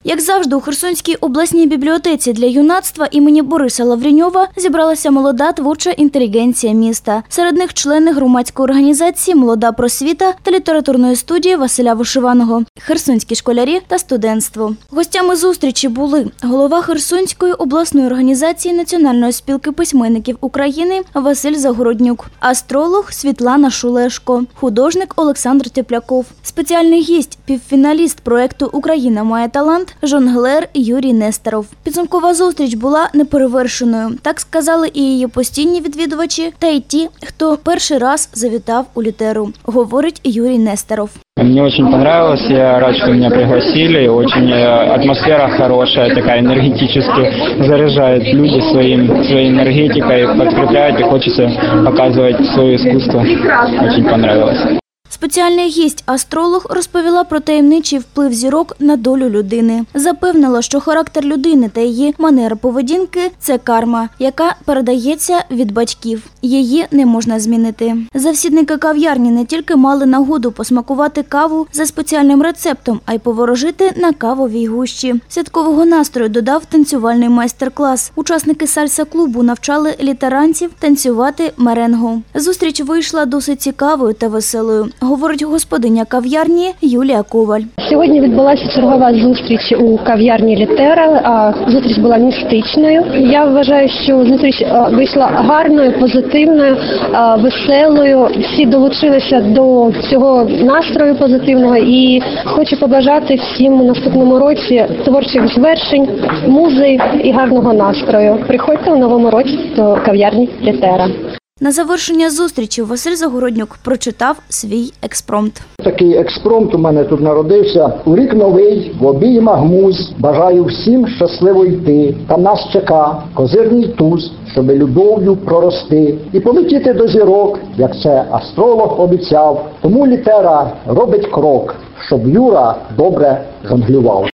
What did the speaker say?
Як завжди, у Херсонській обласній бібліотеці для юнацтва імені Бориса Лавреньова зібралася молода творча інтелігенція міста. Серед них члени громадської організації «Молода просвіта» та літературної студії Василя Вишиваного, херсонські школярі та студентство. Гостями зустрічі були голова Херсонської обласної організації Національної спілки письменників України Василь Загороднюк, астролог Світлана Шулешко, художник Олександр Тепляков, спеціальний гість, півфіналіст проєкту «Україна має талант» жонглер Юрій Нестеров. Підсумкова зустріч була неперевершеною. Так сказали і її постійні відвідувачі, та й ті, хто перший раз завітав у Літеру, говорить Юрій Нестеров. Мне очень понравилось, я рад, что меня пригласили, очень атмосфера хорошая, такая энергетически заряжает люди своей энергетикой, подкрепляет и хочется показывать свое искусство. Очень понравилось. Спеціальний гість, астролог, розповіла про таємничий вплив зірок на долю людини. Запевнила, що характер людини та її манера поведінки – це карма, яка передається від батьків. Її не можна змінити. Завсідники кав'ярні не тільки мали нагоду посмакувати каву за спеціальним рецептом, а й поворожити на кавовій гущі. Святкового настрою додав танцювальний майстер-клас. Учасники сальса-клубу навчали літеранців танцювати меренгу. Зустріч вийшла досить цікавою та веселою, говорить господиня кав'ярні Юлія Коваль. Сьогодні відбулася чергова зустріч у кав'ярні «Літера». Зустріч була містичною. Я вважаю, що зустріч вийшла гарною, позитивною, веселою. Всі долучилися до цього настрою позитивного і хочу побажати всім у наступному році творчих звершень, музи і гарного настрою. Приходьте у новому році до кав'ярні «Літера». На завершення зустрічі Василь Загороднюк прочитав свій експромт. Такий експромт у мене тут народився. У рік новий, в обіймах муз, бажаю всім щасливо йти. Там нас чека козирний туз, щоби любов'ю прорости. І полетіти до зірок, як це астролог обіцяв. Тому Літера робить крок, щоб Юра добре жонглював.